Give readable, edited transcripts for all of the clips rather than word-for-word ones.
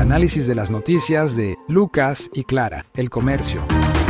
análisis de las noticias de Lucas y Clara, El Comercio.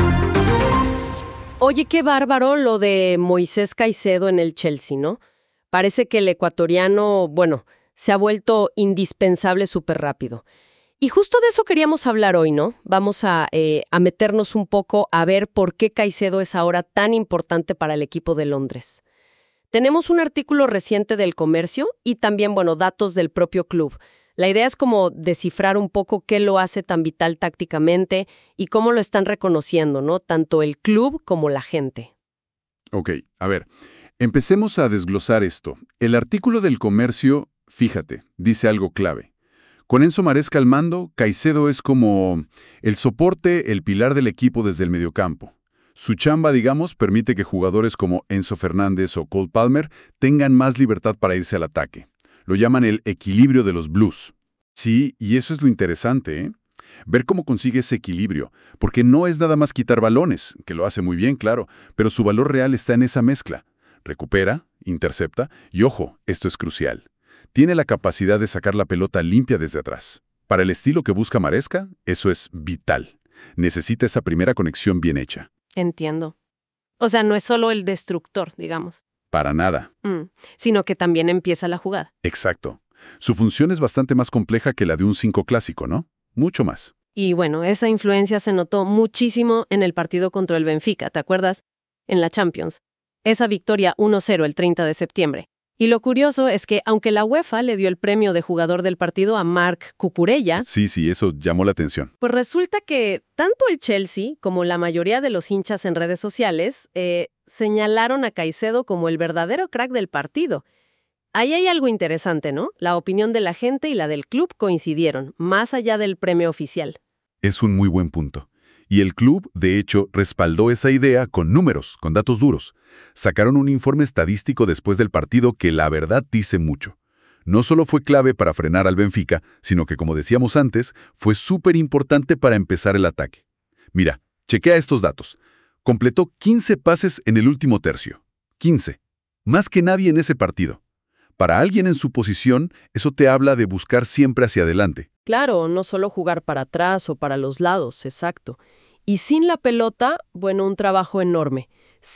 Oye, qué bárbaro lo de Moisés Caicedo en el Chelsea, ¿no? Parece que el ecuatoriano, se ha vuelto indispensable súper rápido. Y justo de eso queríamos hablar hoy, ¿no? Vamos a meternos un poco a ver por qué Caicedo es ahora tan importante para el equipo de Londres. Tenemos un artículo reciente del Comercio y también, datos del propio club. La idea es como descifrar un poco qué lo hace tan vital tácticamente y cómo lo están reconociendo, ¿no? Tanto el club como la gente. Ok, a ver, empecemos a desglosar esto. El artículo del Comercio, fíjate, dice algo clave. Con Enzo Maresca al mando, Caicedo es como el soporte, el pilar del equipo desde el mediocampo. Su chamba, digamos, permite que jugadores como Enzo Fernández o Cole Palmer tengan más libertad para irse al ataque. Lo llaman el equilibrio de los Blues. Sí, y eso es lo interesante, ¿eh? Ver cómo consigue ese equilibrio, porque no es nada más quitar balones, que lo hace muy bien, claro, pero su valor real está en esa mezcla. Recupera, intercepta y, ojo, esto es crucial. Tiene la capacidad de sacar la pelota limpia desde atrás. Para el estilo que busca Maresca, eso es vital. Necesita esa primera conexión bien hecha. Entiendo. O sea, no es solo el destructor, digamos. Para nada. Sino que también empieza la jugada. Exacto. Su función es bastante más compleja que la de un 5 clásico, ¿no? Mucho más. Y esa influencia se notó muchísimo en el partido contra el Benfica, ¿te acuerdas? En la Champions. Esa victoria 1-0 el 30 de septiembre. Y lo curioso es que, aunque la UEFA le dio el premio de jugador del partido a Marc Cucurella... Sí, eso llamó la atención. Pues resulta que tanto el Chelsea como la mayoría de los hinchas en redes sociales señalaron a Caicedo como el verdadero crack del partido. Ahí hay algo interesante, ¿no? La opinión de la gente y la del club coincidieron, más allá del premio oficial. Es un muy buen punto. Y el club, de hecho, respaldó esa idea con números, con datos duros. Sacaron un informe estadístico después del partido que la verdad dice mucho. No solo fue clave para frenar al Benfica, sino que, como decíamos antes, fue súper importante para empezar el ataque. Mira, chequea estos datos. Completó 15 pases en el último tercio. 15. Más que nadie en ese partido. Para alguien en su posición, eso te habla de buscar siempre hacia adelante. Claro, no solo jugar para atrás o para los lados, exacto. Y sin la pelota, un trabajo enorme.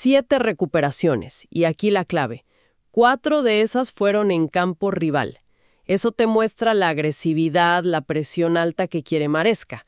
7 recuperaciones, y aquí la clave. 4 de esas fueron en campo rival. Eso te muestra la agresividad, la presión alta que quiere Maresca.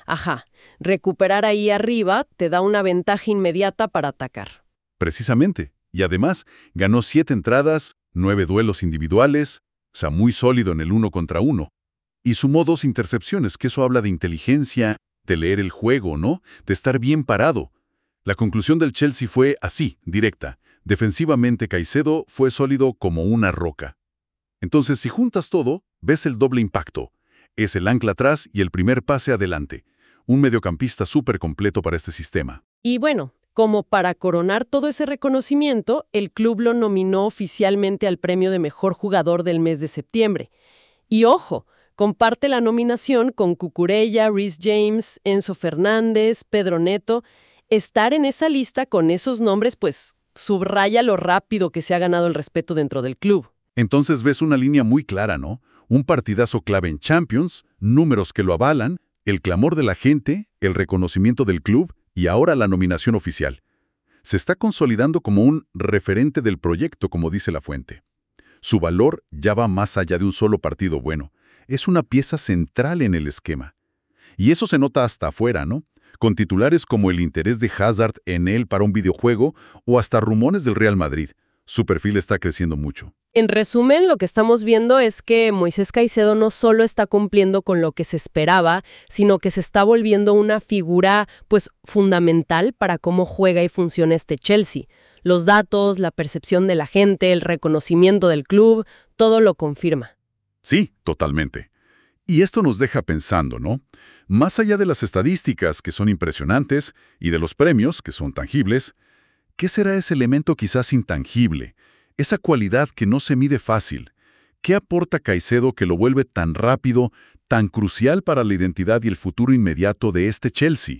Recuperar ahí arriba te da una ventaja inmediata para atacar. Precisamente. Y además, ganó 7 entradas, 9 duelos individuales, muy sólido en el 1 contra 1. Y sumó 2 intercepciones, que eso habla de inteligencia, de leer el juego, ¿no? De estar bien parado. La conclusión del Chelsea fue así, directa. Defensivamente, Caicedo fue sólido como una roca. Entonces, si juntas todo, ves el doble impacto. Es el ancla atrás y el primer pase adelante. Un mediocampista súper completo para este sistema. Y como para coronar todo ese reconocimiento, el club lo nominó oficialmente al premio de mejor jugador del mes de septiembre. Y ojo, comparte la nominación con Cucurella, Reece James, Enzo Fernández, Pedro Neto. Estar en esa lista con esos nombres, subraya lo rápido que se ha ganado el respeto dentro del club. Entonces ves una línea muy clara, ¿no? Un partidazo clave en Champions, números que lo avalan, el clamor de la gente, el reconocimiento del club y ahora la nominación oficial. Se está consolidando como un referente del proyecto, como dice la fuente. Su valor ya va más allá de un solo partido bueno. Es una pieza central en el esquema. Y eso se nota hasta afuera, ¿no? Con titulares como el interés de Hazard en él para un videojuego o hasta rumores del Real Madrid. Su perfil está creciendo mucho. En resumen, lo que estamos viendo es que Moisés Caicedo no solo está cumpliendo con lo que se esperaba, sino que se está volviendo una figura, fundamental para cómo juega y funciona este Chelsea. Los datos, la percepción de la gente, el reconocimiento del club, todo lo confirma. Sí, totalmente. Y esto nos deja pensando, ¿no? Más allá de las estadísticas, que son impresionantes, y de los premios, que son tangibles, ¿qué será ese elemento quizás intangible? Esa cualidad que no se mide fácil. ¿Qué aporta Caicedo que lo vuelve tan rápido, tan crucial para la identidad y el futuro inmediato de este Chelsea?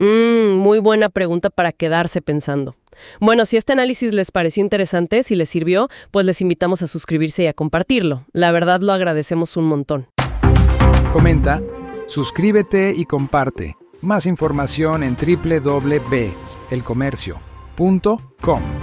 Muy buena pregunta para quedarse pensando. Bueno, si este análisis les pareció interesante, si les sirvió, pues les invitamos a suscribirse y a compartirlo. La verdad lo agradecemos un montón. Comenta, Suscríbete y comparte. Más información en www.elcomercio.com.